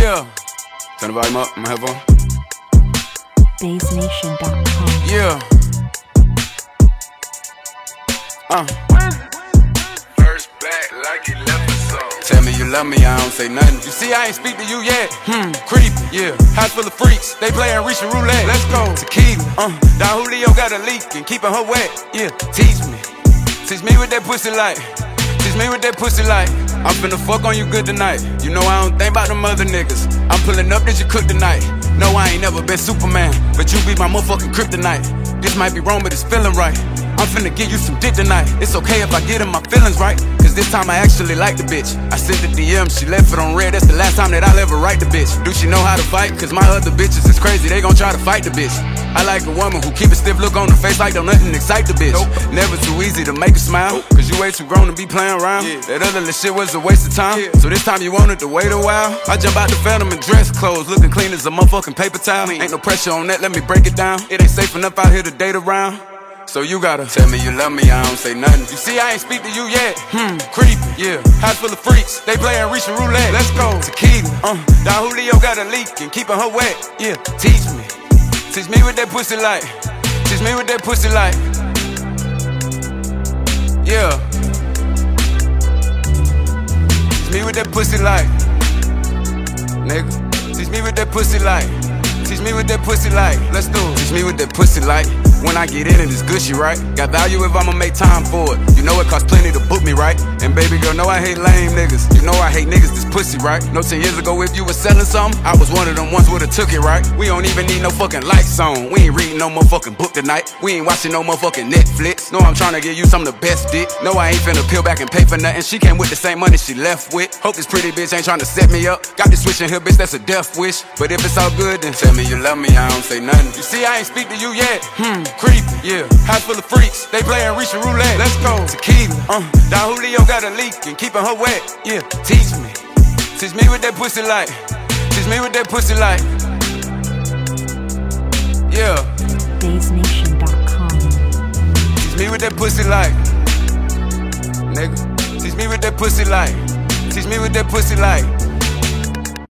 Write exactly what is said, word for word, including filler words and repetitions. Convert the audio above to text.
Yeah. Turn the volume up, my headphone. Bass Nation dot com. Yeah. Uh. First back like he left us on. Tell me you love me, I don't say nothing. You see, I ain't speak to you yet. Hmm, creepy, yeah. House full of freaks, they playin' Russian roulette. Let's go. Tequila, uh. Don Julio got a leak and keepin' her wet. Yeah, teach me. Teach me what that pussy like. Teach me what that pussy like. I'm finna fuck on you good tonight. You know I don't think about them other niggas. I'm pulling up, did you cook tonight? No, I ain't never been Superman, but you be my motherfucking kryptonite. This might be wrong, but it's feeling right. I'm finna give you some dick tonight. It's okay if I get in my feelings right, cause this time I actually like the bitch. I sent the D M, she left it on red. That's the last time that I'll ever write the bitch. Do she know how to fight? Cause my other bitches is crazy, they gon' try to fight the bitch. I like a woman who keep a stiff look on her face like don't nothing excite the bitch. Nope. Never too easy to make her smile, nope. Cause you way too grown to be playing around. Yeah. That other little shit was a waste of time. Yeah. So this time you wanted to wait a while. I jump out the phantom in dress clothes, looking clean as a motherfucking paper towel. Ain't no pressure on that, let me break it down. It ain't safe enough out here to date around. So you gotta tell me you love me, I don't say nothing. You see, I ain't speak to you yet. Hmm, creepy, yeah. House full of freaks, they playin' Russian roulette. Let's go. Tequila, uh. Don Julio got a leak and keepin' her wet. Yeah, teach me. Teach me what that pussy like. Teach me what that pussy like. Yeah. Teach me what that pussy like. Nigga. Teach me what that pussy like. Teach me what that pussy like. Let's do it. Teach me what that pussy like. When I get in it, it's gushy, right? Got value if I'ma make time for it. You know it costs plenty to book me, right? And baby girl, know I hate lame niggas. You know I hate niggas, this pussy, right? No, ten years ago if you was selling something, I was one of them ones would've took it, right? We don't even need no fucking lights on. We ain't reading no motherfucking book tonight. We ain't watching no motherfucking Netflix. No, I'm tryna give you some of the best dick. No, I ain't finna peel back and pay for nothing. She came with the same money she left with. Hope this pretty bitch ain't tryna set me up. Got this switch in here, bitch, that's a death wish. But if it's all good, then tell me you love me, I don't say nothing. You see, I ain't speak to you yet. Hmm, creepy, yeah. House full of freaks, they playin' Russian roulette. Let's go. Tequila, uh. Don Julio got a leak and keepin' her wet. Yeah, teach me. Teach me what that pussy like. Teach me what that pussy like. Yeah. Bass Nation dot com. Teach me what that pussy like. Nigga. Teach me what that pussy like. Teach me what that pussy like.